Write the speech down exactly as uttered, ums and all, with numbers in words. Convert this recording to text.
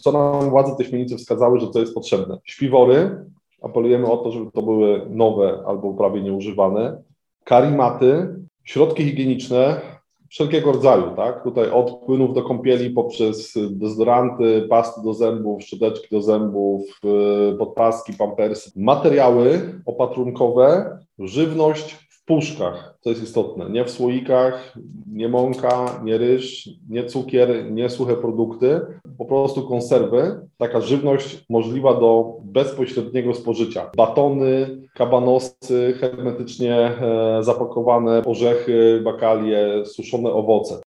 co nam władze tej śmielnicy wskazały, że to jest potrzebne. Śpiwory, apelujemy o to, żeby to były nowe albo prawie nieużywane. Karimaty, środki higieniczne wszelkiego rodzaju, tak? Tutaj od płynów do kąpieli poprzez dezodoranty, pasty do zębów, szczoteczki do zębów, podpaski, pampersy. Materiały opatrunkowe, żywność w puszkach, to jest istotne, nie w słoikach, nie mąka, nie ryż, nie cukier, nie suche produkty, po prostu konserwy, taka żywność możliwa do bezpośredniego spożycia. Batony, kabanosy, hermetycznie zapakowane, orzechy, bakalie, suszone owoce.